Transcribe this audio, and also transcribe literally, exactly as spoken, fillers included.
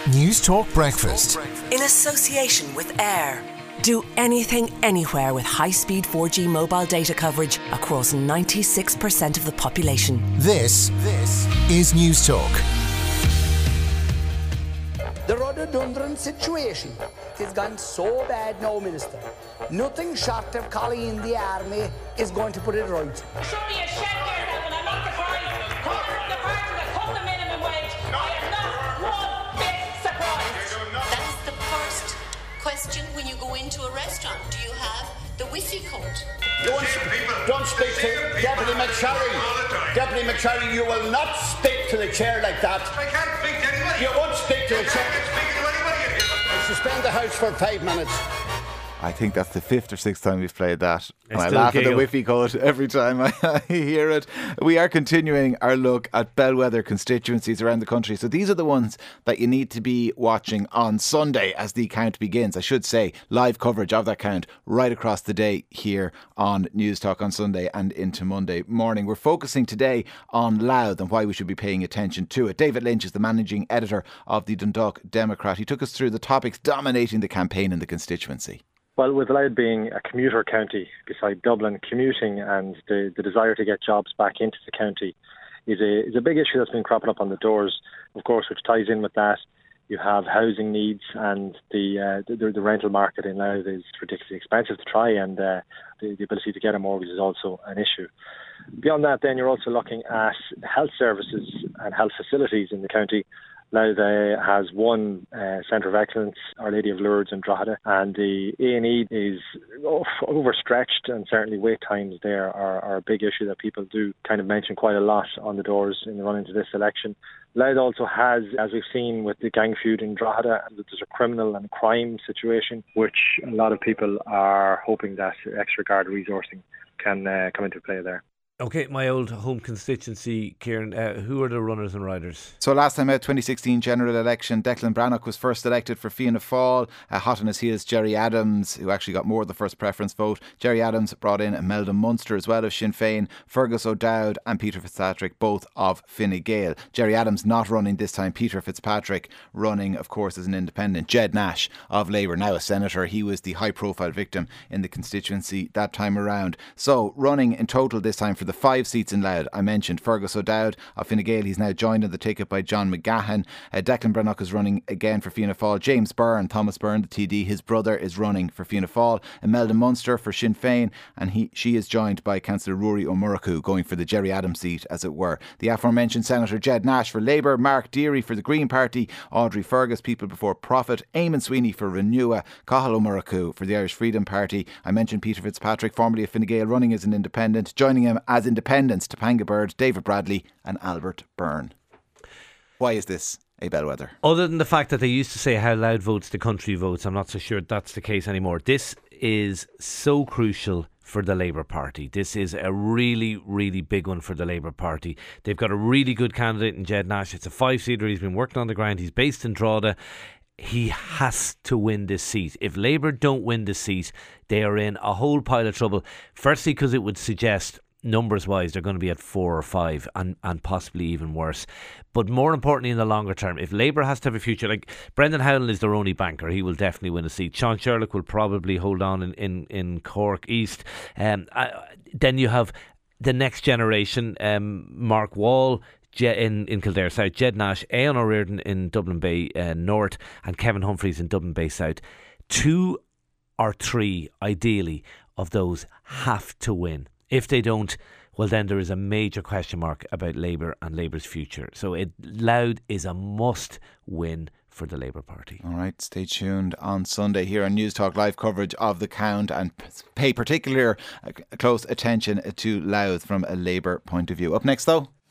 News Talk Breakfast. In association with Air. Do anything, anywhere with high-speed four G mobile data coverage across ninety-six percent of the population. This, this is News Talk. The rhododendron situation has gone so bad now, Minister. Nothing short of calling in the army is going to put it right. Show me a check there, Devon. I'm not surprised. Come from the party that cut the minimum wage. I am not one bit surprised. That's the first question when you go into a restaurant. Do you have the Wi-Fi code? Don't, don't speak to Deputy McSharry. Deputy McSharry, you will not speak to the chair like that. I can't speak to anybody. You won't speak to I the chair. can't speak to anybody in here. I'll suspend the House for five minutes. I think that's the fifth or sixth time we've played that. And I still laugh at the giggle. Wi-Fi code every time I, I hear it. We are continuing our look at bellwether constituencies around the country. So these are the ones that you need to be watching on Sunday as the count begins. I should say live coverage of that count right across the day here on News Talk on Sunday and into Monday morning. We're focusing today on Louth and why we should be paying attention to it. David Lynch is the managing editor of the Dundalk Democrat. He took us through the topics dominating the campaign in the constituency. Well, with Louth being a commuter county beside Dublin, commuting and the, the desire to get jobs back into the county is a is a big issue that's been cropping up on the doors, of course, which ties in with that. You have housing needs, and the uh, the, the rental market in Louth is ridiculously expensive to try, and uh, the, the ability to get a mortgage is also an issue. Beyond that, then, you're also looking at health services and health facilities in the county. Louth uh, has one uh, centre of excellence, Our Lady of Lourdes in Drogheda, and the A and E is oh, overstretched, and certainly wait times there are, are a big issue that people do kind of mention quite a lot on the doors in the run into this election. Louth also has, as we've seen with the gang feud in Drogheda, there's a criminal and crime situation, which a lot of people are hoping that extra guard resourcing can uh, come into play there. Okay, my old home constituency, Kieran, uh, who are the runners and riders? So last time out, twenty sixteen general election, Declan Brannock was first elected for Fianna Fáil. Uh, hot on his heels, Jerry Adams, who actually got more of the first preference vote. Jerry Adams brought in Imelda Munster as well of Sinn Féin, Fergus O'Dowd and Peter Fitzpatrick, both of Fine Gael. Jerry Adams not running this time, Peter Fitzpatrick running, of course, as an independent. Jed Nash of Labour, now a senator. He was the high-profile victim in the constituency that time around. So running in total this time for the five seats in Louth. I mentioned Fergus O'Dowd of Fine Gael. He's now joined in the ticket by John McGahan. Uh, Declan Brannock is running again for Fianna Fáil. James Byrne, Thomas Byrne, the T D, his brother, is running for Fianna Fáil. Imelda Munster for Sinn Féin, and he she is joined by Councillor Rory O'Murrochú, going for the Jerry Adams seat, as it were. The aforementioned Senator Jed Nash for Labour, Mark Deary for the Green Party, Audrey Fergus, People Before Profit, Eamon Sweeney for Renua, Cathal O'Murrochú for the Irish Freedom Party. I mentioned Peter Fitzpatrick, formerly of Fine Gael, running as an independent. Joining him as independents, Topanga Bird, David Bradley and Albert Byrne. Why is this a bellwether? Other than the fact that they used to say how Louth votes, the country votes, I'm not so sure that's the case anymore. This is so crucial for the Labour Party. This is a really, really big one for the Labour Party. They've got a really good candidate in Jed Nash. It's a five-seater. He's been working on the ground. He's based in Drogheda. He has to win this seat. If Labour don't win this seat, they are in a whole pile of trouble. Firstly, because it would suggest numbers wise they're going to be at four or five and, and possibly even worse. But more importantly, in the longer term, if Labour has to have a future, like Brendan Howell is their only banker, he will definitely win a seat. Sean Sherlock will probably hold on in, in, in Cork East. Um, uh, then you have the next generation, um, Mark Wall in, in Kildare South, Jed Nash, Aon O'Riordan in Dublin Bay uh, North, and Kevin Humphreys in Dublin Bay South. Two or three, ideally, of those have to win. If they don't, well, then there is a major question mark about Labour and Labour's future. So it Louth is a must win for the Labour Party. All right, stay tuned on Sunday here on News Talk, live coverage of the count, and pay particular uh, close attention to Louth from a Labour point of view. Up next though,